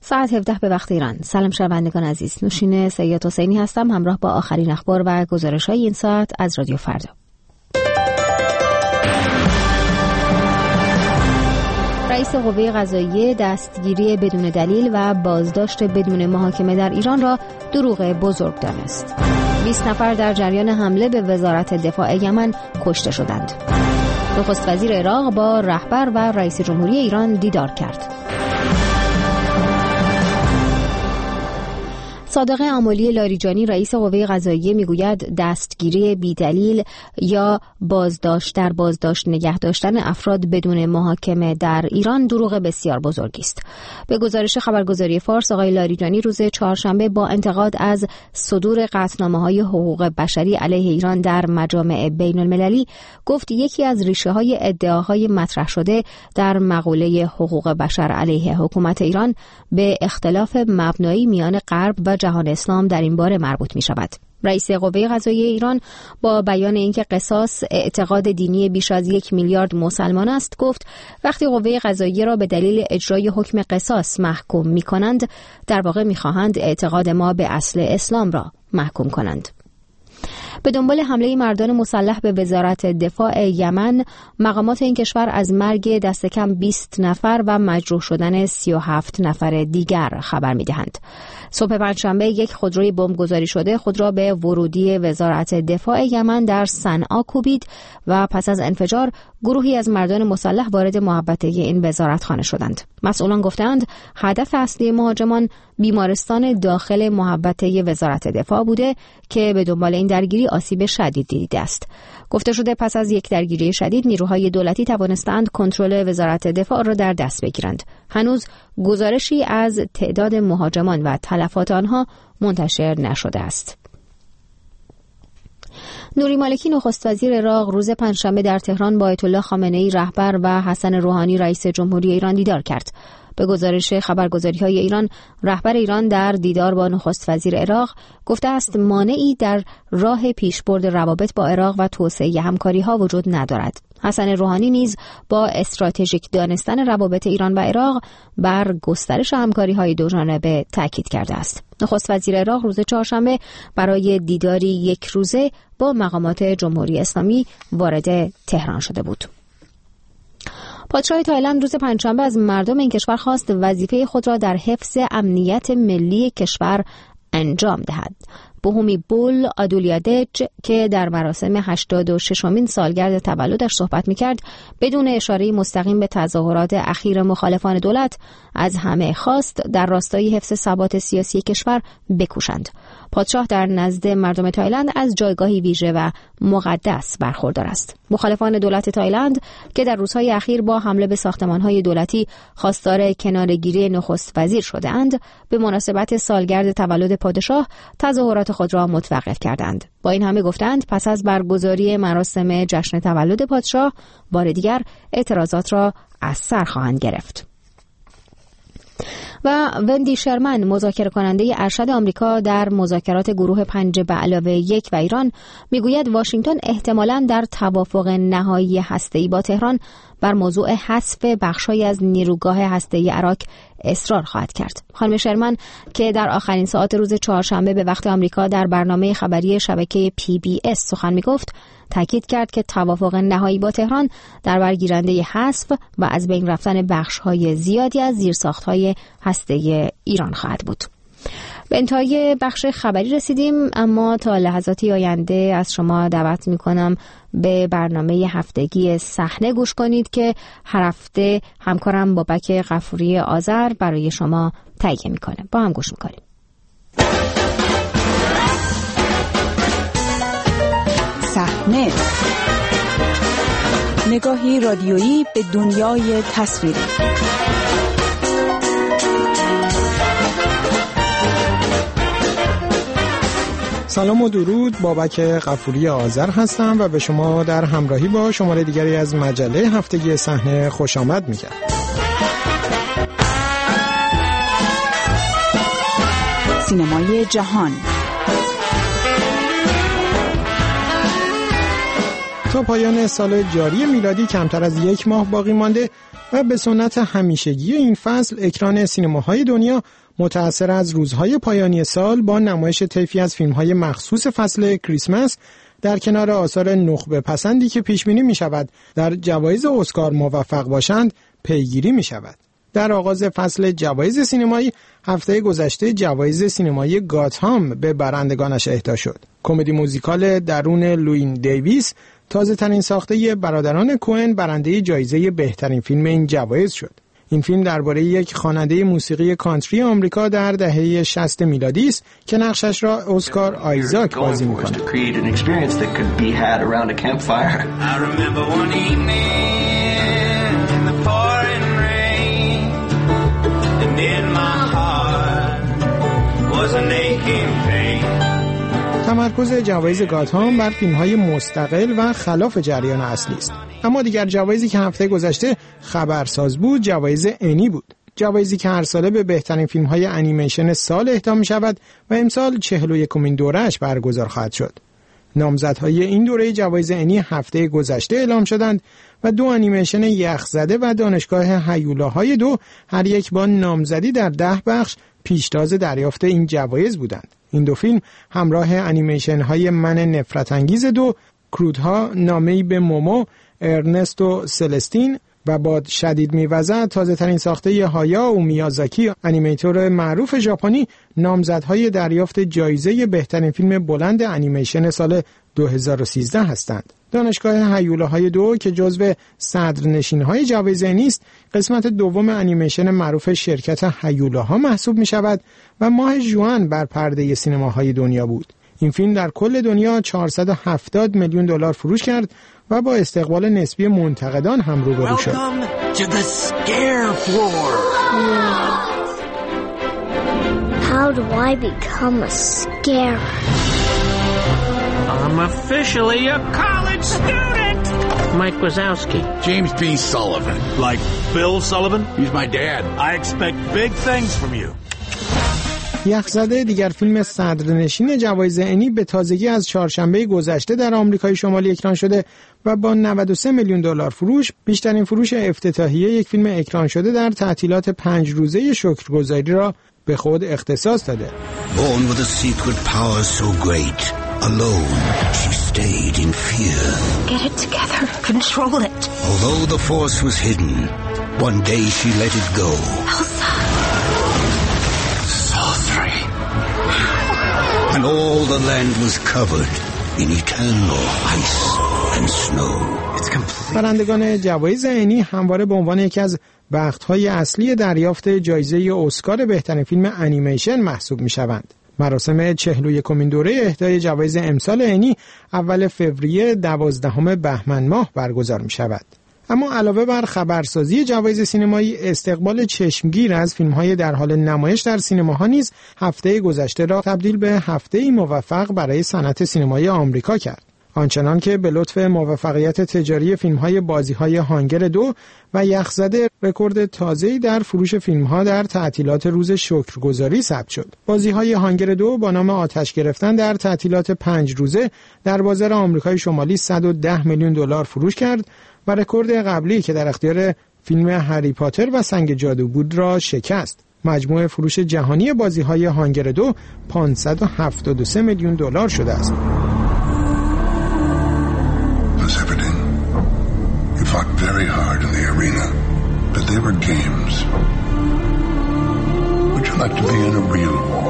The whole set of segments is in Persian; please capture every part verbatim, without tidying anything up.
ساعت هفده به وقت ایران. سلام شنوندگان عزیز، نوشین سید حسینی هستم همراه با آخرین اخبار و گزارش‌های این ساعت از رادیو فردا. رئیس قوه قضاییه دستگیری بدون دلیل و بازداشت بدون محاکمه در ایران را دروغ بزرگ دانست. بیست نفر در جریان حمله به وزارت دفاع یمن کشته شدند. نخست وزیر عراق با رهبر و رئیس جمهوری ایران دیدار کرد. صادق امالی لاریجانی رئیس قوه قضاییه میگوید دستگیری بی‌دلیل یا بازداشت در بازداشت نگه داشتن افراد بدون محاکمه در ایران دروغ بسیار بزرگی است. به گزارش خبرگزاری فارس آقای لاریجانی روز چهارشنبه با انتقاد از صدور قطعنامه‌های حقوق بشری علیه ایران در مجامع بین المللی گفت یکی از ریشه‌های ادعاهای مطرح شده در مقوله حقوق بشر علیه حکومت ایران به اختلاف مبنایی میان غرب و جهان اسلام در این باره مربوط می شود. رئیس قوه قضاییه ایران با بیان اینکه قصاص اعتقاد دینی بیش از یک میلیارد مسلمان است گفت وقتی قوه قضاییه را به دلیل اجرای حکم قصاص محکوم می کنند در واقع می خواهند اعتقاد ما به اصل اسلام را محکوم کنند. به دنبال حمله مردان مسلح به وزارت دفاع یمن، مقامات این کشور از مرگ دست کم بیست نفر و مجروح شدن سی و هفت نفر دیگر خبر می‌دهند. صبح پنجشنبه یک خودروی بمبگذاری شده خود را به ورودی وزارت دفاع یمن در صنعا کوبید و پس از انفجار گروهی از مردان مسلح وارد محوطه این وزارتخانه شدند. مسئولان گفتند هدف اصلی مهاجمان بیمارستان داخل محوطه وزارت دفاع بوده که به دنبال این درگیری آسیب شدید دیده است. گفته شده پس از یک درگیری شدید نیروهای دولتی توانستند کنترل وزارت دفاع را در دست بگیرند. هنوز گزارشی از تعداد مهاجمان و تلفات آنها منتشر نشده است. نوری مالکی نخست وزیر عراق روز پنجشنبه در تهران با آیت الله خامنه‌ای رهبر و حسن روحانی رئیس جمهوری ایران دیدار کرد. به گزارش خبرگزاری‌های ایران، رهبر ایران در دیدار با نخست وزیر عراق گفته است مانعی در راه پیشبرد روابط با عراق و توسعه همکاری‌ها وجود ندارد. حسن روحانی نیز با استراتژیک دانستن روابط ایران و عراق بر گسترش همکاری‌های دوجانبه تاکید کرده است. نخست وزیر عراق روز چهارشنبه برای دیداری یک روزه با مقامات جمهوری اسلامی وارد تهران شده بود. پادشاه تایلند روز پنجشنبه از مردم این کشور خواست وظیفه خود را در حفظ امنیت ملی کشور انجام دهد. بوهومی بول آدولیادج که در مراسم هشتاد و ششمین سالگرد تولدش صحبت می‌کرد بدون اشاره مستقیم به تظاهرات اخیر مخالفان دولت از همه خواست در راستای حفظ ثبات سیاسی کشور بکوشند. پادشاه در نزد مردم تایلند از جایگاهی ویژه و مقدس برخوردار است. مخالفان دولت تایلند که در روزهای اخیر با حمله به ساختمان‌های دولتی خواستار کناره‌گیری نخست وزیر شده‌اند، به مناسبت سالگرد تولد پادشاه تظاهرات خود را متوقف کردند. با این همه گفتند پس از برگزاری مراسم جشن تولد پادشاه بار دیگر اعتراضات را از سر خواهند گرفت. و وندی شرمن مذاکره کننده ارشد آمریکا در مذاکرات گروه پنج به علاوه یک و ایران میگوید واشنگتن احتمالاً در توافق نهایی هسته‌ای با تهران بر موضوع حذف بخش‌هایی از نیروگاه هسته‌ای عراق اصرار خواهد کرد. خانم شرمن که در آخرین ساعات روز چهارشنبه به وقت آمریکا در برنامه خبری شبکه پی بی اس سخن میگفت، تاکید کرد که توافق نهایی با تهران در برگیرنده حذف و از بین رفتن بخش‌های زیادی از زیرساخت‌های هسته‌ای ایران خواهد بود. به انتهای بخش خبری رسیدیم، اما تا لحظاتی آینده از شما دعوت می‌کنم به برنامه هفتگی صحنه گوش کنید که هر هفته همکارم بابک غفوری آذر برای شما تهیه می‌کنه. با هم گوش می‌کنیم. صحنه، نگاهی رادیویی به دنیای تصویری. سلام و درود، بابک غفوری آذر هستم و به شما در همراهی با شماره دیگری از مجله هفتگی صحنه خوش آمد میگم. سینمای جهان. تا پایان سال جاری میلادی کمتر از یک ماه باقی مانده و به سنت همیشگی این فصل اکران سینماهای دنیا متأثر از روزهای پایانی سال با نمایش طیفی از فیلم‌های مخصوص فصل کریسمس در کنار آثار نخبه پسندی که پیش بینی می‌شود در جوایز اسکار موفق باشند پیگیری می‌شود. در آغاز فصل جوایز سینمایی هفته گذشته جوایز سینمایی گاتهام به برندگانش اهدا شد. کمدی موزیکال درون لوین دیویس تازه ترین ساخته برادران کوئن برنده جایزه بهترین فیلم این جوایز شد. این فیلم درباره یک خواننده موسیقی کانتری آمریکا در دهه شصت میلادی است که نقشش را اسکار آیزاک بازی می‌کند. تمرکز جوایز گاتهام بر فیلم‌های مستقل و خلاف جریان اصلی است. اما دیگر جوایزی که هفته گذشته خبرساز بود جوایز انی بود. جوایزی که هر ساله به بهترین فیلم‌های انیمیشن سال اهدا می‌شود و امسال چهل و یکمین دوره‌اش برگزار خواهد شد. نامزدهای این دوره جوایز انی هفته گذشته اعلام شدند و دو انیمیشن یخزده و دانشگاه هیولاهای دو هر یک با نامزدی در ده بخش پیشتاز دریافت این جوایز بودند. این دو فیلم همراه انیمیشن های من نفرت انگیز دو، کرودها، نامه‌ای به مومو، ارنست و سلستین و باد شدید میوزد تازه ترین ساخته ی هایائو میازاکی انیمیتور معروف ژاپنی نامزدهای دریافت جایزه بهترین فیلم بلند انیمیشن سال دو هزار و سیزده هستند. دانشگاه هیولاهای دو که جزو صدرنشین‌های جوایز نیست، قسمت دوم انیمیشن معروف شرکت هیولاها محسوب می‌شود و ماه ژوئن بر پرده سینماهای دنیا بود. این فیلم در کل دنیا چهارصد و هفتاد میلیون دلار فروش کرد و با استقبال نسبی منتقدان هم روبرو شد. How do I become a scarer? I'm officially a college student. Mike Wazowski. James B. Sullivan. Like Bill Sullivan? He's my dad. I expect big things from you. یخزده دیگر فیلم صدرنشین جوایز انی به تازگی از چهارشنبه گذشته در آمریکای شمالی اکران شده و با نود و سه میلیون دلار فروش بیشترین فروش افتتاحیه یک فیلم اکران شده در تعطیلات پنج روزه شکرگزاری را به خود اختصاص داده. Born with a secret power so great, alone she stayed in fear. Get it together. Control it. Although the force was hidden, one day she let it go. Elsa. Saw three. And all the land was covered in eternal ice and snow. It's complete. برندگان جوایز انی همواره به عنوان یکی از بخت‌های اصلی دریافت جایزه اسکار بهترین فیلم انیمیشن محسوب می‌شوند. مراسم چهل و یکمین دوره اهدای جوایز امسال انی اول فوریه دوازدهم بهمن ماه برگزار می‌شود. اما علاوه بر خبرسازی جوایز سینمایی، استقبال چشمگیر از فیلم‌های در حال نمایش در سینماها نیز هفته گذشته را تبدیل به هفته‌ای موفق برای صنعت سینمایی آمریکا کرد. آنچنان که به لطف موفقیت تجاری فیلم‌های بازی‌های هانگر دو و یخزده رکورد تازه‌ای در فروش فیلم‌ها در تعطیلات روز شکرگزاری ثبت شد. بازی‌های هانگر دو با نام آتش گرفتن در تعطیلات پنج روزه در بازار آمریکای شمالی صد و ده میلیون دلار فروش کرد و رکورد قبلی که در اختیار فیلم هری پاتر و سنگ جادو بود را شکست. مجموع فروش جهانی بازی‌های هانگر دو پانصد و هفتاد و سه میلیون دلار شده است. Fought very hard in the arena, but they were games. Would you like to be in a real war?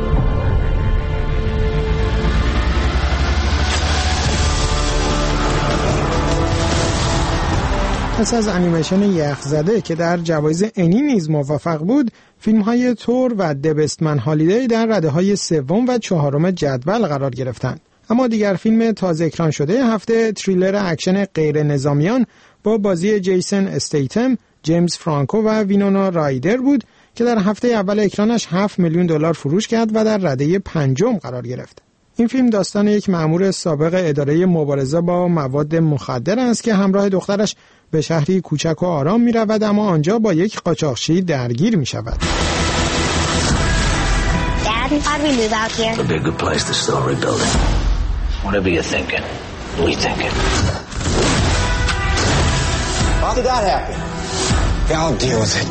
پس از انیمیشن یخزده که در جوایز انی نیز موفق بود، فیلم‌های تور و دبستمن هالیدی در رده‌های سوم و چهارم جدول قرار گرفتند. اما دیگر فیلم تازه اکران شده هفته تریلر اکشن غیر نظامیان با بازی جیسن استیتم، جیمز فرانکو و وینونا رایدر بود که در هفته اول اکرانش هفت میلیون دلار فروش کرد و در رده پنجم قرار گرفت. این فیلم داستان یک مأمور سابق اداره مبارزه با مواد مخدر است که همراه دخترش به شهری کوچک و آرام می رود، اما آنجا با یک قاچاقچی درگیر می شود. Dad, how'd we move out here? It'd be a good place to start rebuilding. Whatever you're thinking, we thinking. How did that happen? I'll deal with it.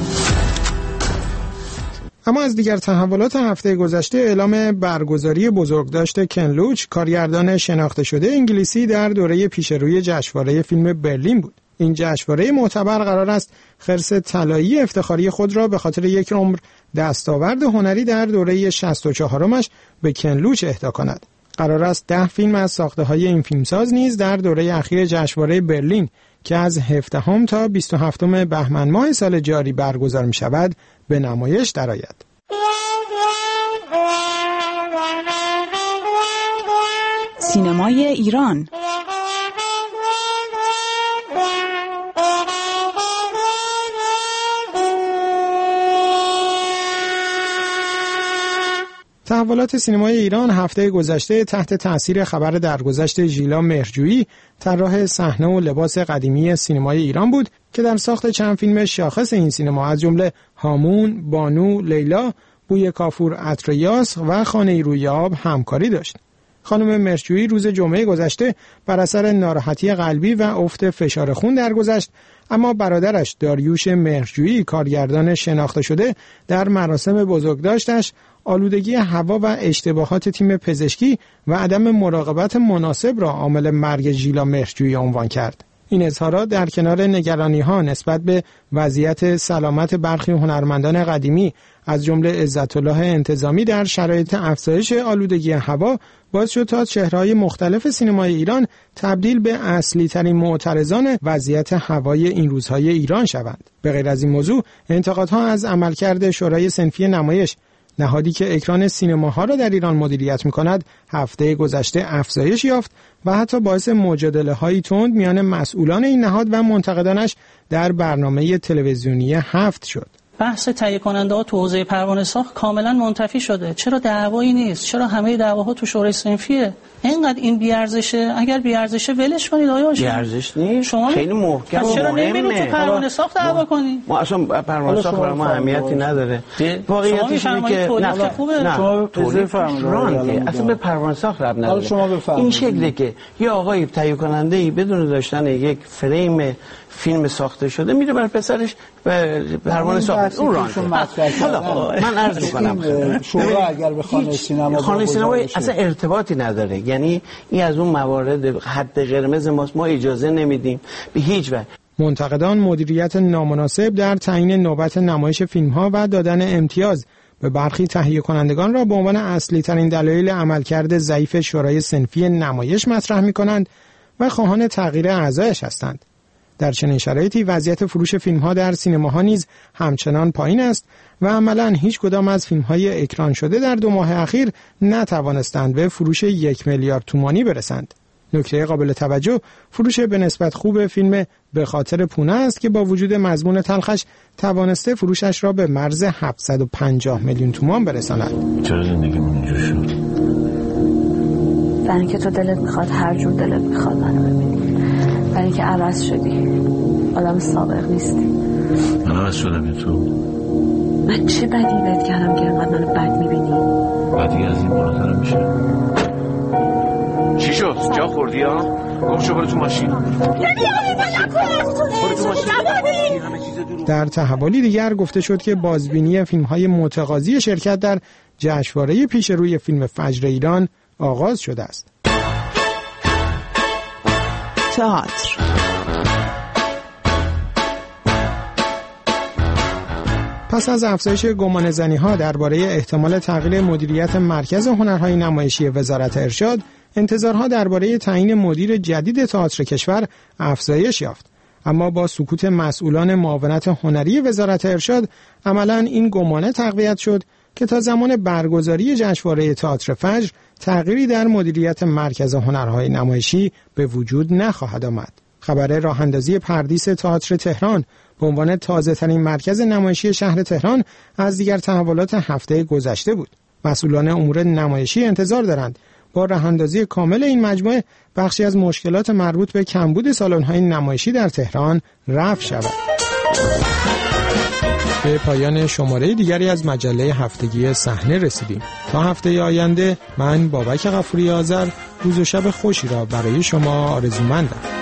اما از دیگر تحولات هفته گذشته اعلام برگزاری بزرگداشت کن لوچ، کارگردان شناخته شده انگلیسی، در دوره پیشروی جشنواره فیلم برلین بود. این جشنواره معتبر قرار است خرس طلایی افتخاری خود را به خاطر یک عمر دستاورد هنری در دوره شصت و چهارمش به کن لوچ اهدا کند. قرار است ده فیلم از ساخته‌های این فیلمساز نیز در دوره اخیر جشنواره برلین که از هفدهم تا بیست و هفتم بهمن ماه سال جاری برگزار می شود به نمایش درآید. سینمای ایران. تحولات سینمای ایران هفته گذشته تحت تأثیر خبر درگذشت ژیلا مهرجویی، طراح صحنه و لباس قدیمی سینمای ایران بود که در ساخت چند فیلم شاخص این سینما از جمله هامون، بانو، لیلا، بوی کافور عطر یاس و خانه روی آب همکاری داشت. خانم مهرجویی روز جمعه گذشته بر اثر ناراحتی قلبی و افت فشار خون درگذشت، اما برادرش داریوش مهرجویی، کارگردان شناخته شده، در مراسم بزرگداشتش آلودگی هوا و اشتباهات تیم پزشکی و عدم مراقبت مناسب را عامل مرگ ژیلا مهرجویی عنوان کرد. این اظهارات در کنار نگرانی‌ها نسبت به وضعیت سلامت برخی هنرمندان قدیمی از جمله عزت‌الله انتظامی در شرایط افزایش آلودگی هوا باعث شد تا چهره‌های مختلف سینمای ایران تبدیل به اصلی ترین معترضان وضعیت هوای این روزهای ایران شوند. به غیر از این موضوع، انتقادها از عملکرد شورای صنفی نمایش، نهادی که اکران سینماها را در ایران مدیریت می‌کند، هفته گذشته افزایش یافت و حتی باعث مجادله‌های تند میان مسئولان این نهاد و منتقدانش در برنامه تلویزیونی هفت شد. بحث تهیه کننده ها تو حوزه پروانه ساخت کاملا منتفی شده. چرا دعوایی نیست؟ چرا همه دعواها تو شورای صنفیه؟ اینقدر این بی‌ارزشه. اگر بی‌ارزشه ولش کنید آیا بی‌ارزش نیست. شما خیلی محکم. چرا نمیرید تو پروانه ساخت دعوا کنید؟ ما اصلا پروانه ساخت برای ما اهمیتی نداره. واقعیتش اینه که تولید خوبه. شما تولید فرمایید. اصلا به پروانه ساخت ربط نداره. این شکلی که یه آقای تهیه کننده ای بدون داشتن یک فریم فیلم ساخته شده میره برای پسرش به پروانه ساخت اون راه. حالا من عرض می‌کنم شورا اگر به خانه سینما خانه سینما اصلا ارتباطی نداره، یعنی این از اون موارد حد قرمز ماست، ما اجازه نمیدیم به هیچ وجه. منتقدان مدیریت نامناسب در تعیین نوبت نمایش فیلم‌ها و دادن امتیاز به برخی تهیه کنندگان را به عنوان اصلی ترین دلایل عملکرد ضعیف شورای صنفی نمایش مطرح می‌کنند و خواهان تغییر اعضایش هستند. در چنین شرایطی وضعیت فروش فیلم‌ها در سینماها نیز همچنان پایین است و عملاً هیچ کدام از فیلم‌های اکران شده در دو ماه اخیر نتوانستند به فروش یک میلیارد تومانی برسند. نکته قابل توجه فروش به نسبت خوب فیلم به خاطر پونه است که با وجود مضمون تلخش توانسته فروشش را به مرز هفتصد و پنجاه میلیون تومان برساند. چرا زندگیمون اینجوری شد؟ برای اینکه تو دلت میخواد هر جور دلت میخواد منو ببینی، برای اینکه عوض شدی، آدم سابق نیستی. من عوض شدم یا تو؟ من چه بدی بهت کردم که اینقدر منو بد میبینی؟ بدی از این بالاتر میشه. چی شد؟ جا خوردی ها؟ گم شو برو تو ماشین. در تحولی دیگر گفته شد که بازبینی فیلم‌های متقاضی شرکت در جشنواره پیش روی فیلم فجر ایران آغاز شده است. تئاتر. پس از افزایش گمانه‌زنی‌ها درباره احتمال تغییر مدیریت مرکز هنرهای نمایشی وزارت ارشاد، انتظارها درباره تعیین مدیر جدید تئاتر کشور افزایش یافت. اما با سکوت مسئولان معاونت هنری وزارت ارشاد، عملاً این گمانه تقویت شد که تا زمان برگزاری جشنواره تئاتر فجر تغییری در مدیریت مرکز هنرهای نمایشی به وجود نخواهد آمد. خبر راه‌اندازی پردیس تئاتر تهران به عنوان تازه‌ترین مرکز نمایشی شهر تهران از دیگر تحولات هفته گذشته بود. مسئولان امور نمایشی انتظار دارند با راه‌اندازی کامل این مجموعه بخشی از مشکلات مربوط به کمبود سالن‌های نمایشی در تهران رفع شود. به پایان شماره دیگری از مجله هفتگی صحنه رسیدیم. تا هفته آینده من بابک غفوری آذر روز و شب خوشی را برای شما آرزومندم.